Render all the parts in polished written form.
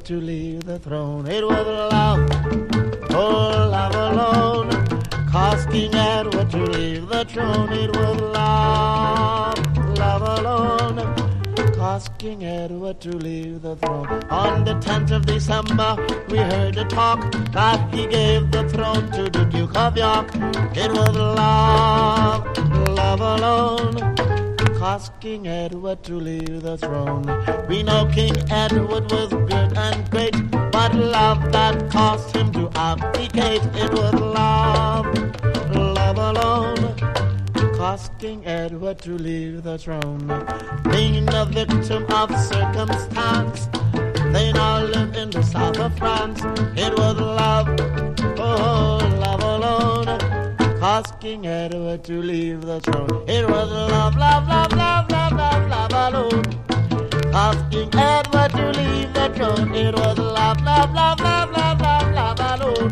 to leave the throne. It was love, oh love alone, caused King Edward to leave the throne. It was love, love alone, caused King Edward to leave the throne. On the 10th of December, we heard a talk that he gave the throne to the Duke of York. It was love, love alone, caused King Edward to leave the throne. We know King Edward was good and great, but love that caused him to abdicate. It was love, love alone, caused King Edward to leave the throne. Being a victim of circumstance, they now live in the south of France. It was love, oh love alone, caused King Edward to leave the throne. It was love, love, love, love, love, love, love alone, caused King Edward to leave the throne. It was love, love, love, love, love, love, love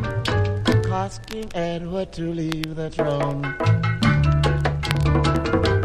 alone, caused King Edward to leave the throne.